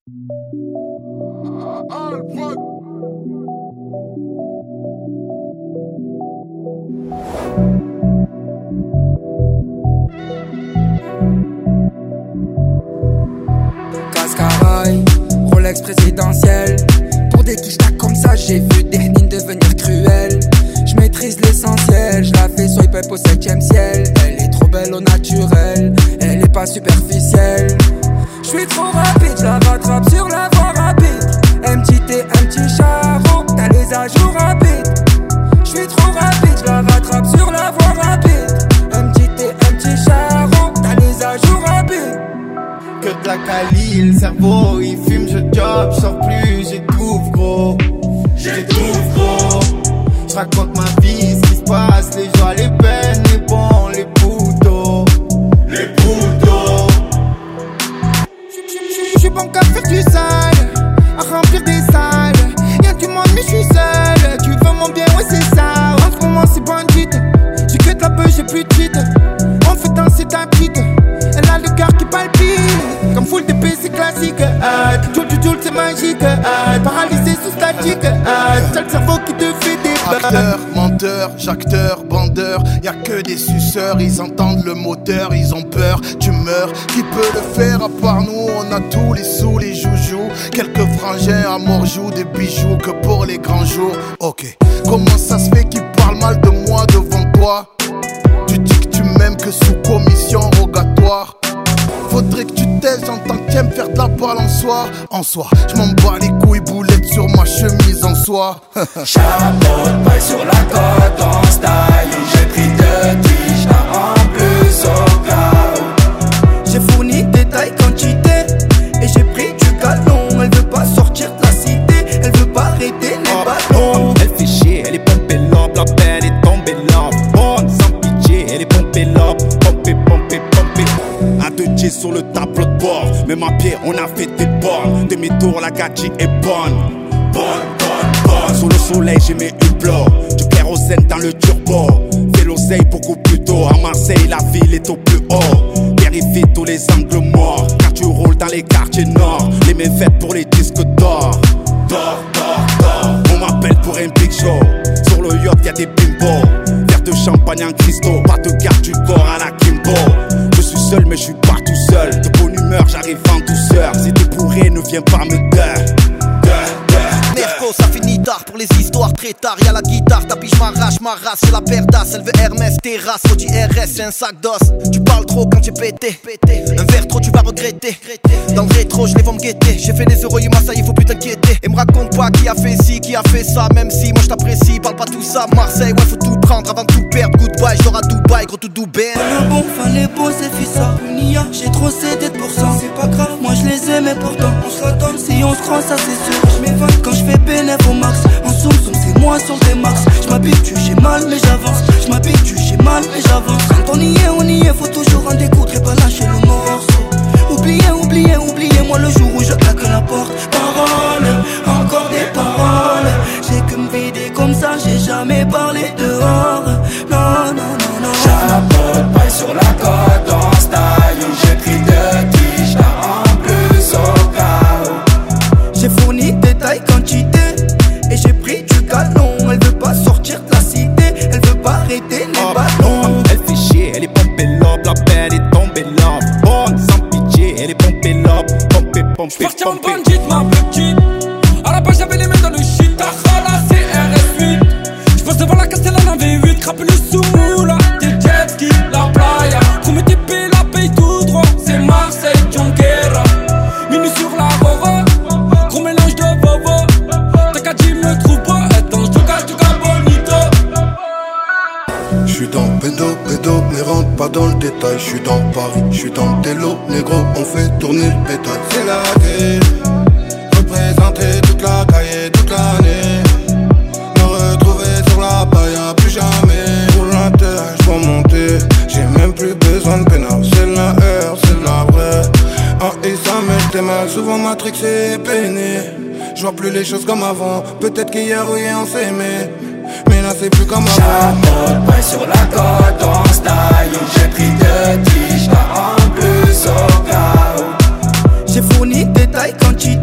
Cascaraï, Rolex présidentiel. Pour des quichtas comme ça, j'ai vu des hnines devenir cruelles. Je maîtrise l'essentiel, je la fais swipe up au 7ème ciel. Elle est trop belle au naturel, elle est pas superficielle. Je suis trop rapide, je la rattrape sur la voie rapide. MTT, un petit charron, t'as les ajouts rapides. Je suis trop rapide, je la rattrape sur la voie rapide. MTT, un petit charron, t'as les ajouts rapides. Que de la quali, le cerveau il fume, je job, je sors plus, j'étouffe gros. J'étouffe gros. Je raconte ma vie, ce qui se passe, les joies, les peines, les bons, les poudres. Les poudres. Je suis bon qu'à faire du sale, à remplir des salles. Y'a du monde mais je suis seul. Tu veux mon bien, ouais c'est ça. En ce moment c'est bandit. J'ai que de la beuh, j'ai plus de cheat. On fait danser ta petite. Elle a le cœur qui palpite. Comme full d'épée c'est classique. Joule c'est magique. Paralysé sous statique. T'as le cerveau qui te fait des acteur, menteur, jacteur, bandeur. Y'a que des suceurs, ils entendent le moteur, ils ont peur, tu meurs. Qui peut le faire à part nous? On a tous les sous, les joujoux. Quelques frangins à mort-joue, des bijoux que pour les grands jours. Ok, comment ça se fait qu'ils parlent mal de moi devant toi? Tu dis que tu m'aimes que sous commission rogatoire. Faudrait que tu t'aides, j'entends que t'aimes faire de la balançoire. En soi, je m'en bats les couilles, boulettes sur ma chemise en soie. Chapeau de paille sur la côte en style. J'ai pris 2 tiges en plus au cas où. J'ai fourni détail quantité et j'ai pris du galon. Elle veut pas sortir de la cité, elle veut pas arrêter les ballons. Elle fait chier, elle est pompée lobe, la belle est tombée lobe. Bonne sans pitié, elle est pompée lobe, pompée, pompée, pompée. Un 2G sur le tableau de bord, même à pied on a fait des bornes. Demi-tour, la gadget est bonne. Bonne, bonne, bonne. Sous le soleil j'ai mis une blow, du kérosène dans le turbo. Fais l'oseille beaucoup plus tôt, à Marseille la ville est au plus haut. Vérifie tous les angles morts, car tu roules dans les quartiers nord. Les mains faites pour les disques d'or. D'or, d'or, d'or. On m'appelle pour un big show, sur le yacht y'a des bimbos. Verre de champagne en cristaux, pas de garde du corps à la Kimbo. Je suis seul mais je suis pas tout seul, de bonne humeur j'arrive en douceur. Si t'es bourré ne viens pas me dire. Nerco, ça finit tard pour les histoires très tard. Y'a la guitare, ta biche m'arrache ma race. C'est la paire d'as, elle veut Hermès, terrasse. Audi RS, c'est un sac d'os. Tu parles trop quand t'es pété. Un verre trop, tu vas regretter. Dans le rétro, je les vois me guetter. J'ai fait des euros, ça y est, faut plus t'inquiéter. Et me raconte pas qui a fait ci, qui a fait ça. Même si moi je t'apprécie, parle pas tout ça. Marseille, ouais, faut tout prendre avant de tout perdre. Goodbye, je dors à Dubaï, gros tout Dubaï. Le bon, fallait beau, c'est fissa. Unia, j'ai trop cédé de pourcent. C'est pas grave, moi je les aime, mais pourtant on se la donne. Si on se croit, ça c'est sûr. Je m'évade quand je fais bénéf au max. En soum soum, c'est moi sur des max. Je m'habitue, j'ai mal, mais j'avance. Je m'habitue, j'ai mal, mais j'avance. Quand on y est, faut toujours en découdre et pas lâcher le morceau. Oubliez, oubliez, oubliez-moi le jour où je claque la porte. Paroles, encore des paroles. J'ai que me vider comme ça, j'ai jamais parlé dehors. Non, non, non, non. Chapeau de paille sur la côte en style. J'ai pris 2 tiges en plus au cas où. J'ai fourni détail quantité et j'ai pris du galon. Elle veut pas sortir de la cité, elle veut pas arrêter les ballons. Elle fait chier, elle est pompée lobe, la belle est tombée lobe. Bonne sans pitié, elle est pompée lobe, pompée, pompée, J'partis en pompée. bandit, ma petite. À la base j'avais les mains dans le shit. La CRS8. J'passe devant la Castellane en V8. Crape le sous, là. Des jet ski, la playa. Comme TP, la paye tout droit. C'est Marseille, Junquera. Minuit sur la Rora. Gros mélange de bobo. T'as qu'à dire me trouve pas. Attends, j'te casse bonito. J'suis dans pédo, mais rentre pas dans le détail. J'suis dans Paris, j'suis dans le télo, négro, on fait tourner le pétale. C'est la tête, représenter toute la cahier, toute l'année. Me retrouver sur la paille, plus jamais. Pour la terre, j'dois monter, j'ai même plus besoin de pénal. C'est la heure, c'est la vraie. Ah, et ça m'était mal, souvent matrixé et peiné. J'vois plus les choses comme avant, peut-être qu'hier, oui, on s'aimait. Mais là c'est plus comme avant. Chapeau de paille sur la côte en style. J'ai pris 2 tiges en plus au cas où. J'ai fourni détail quantité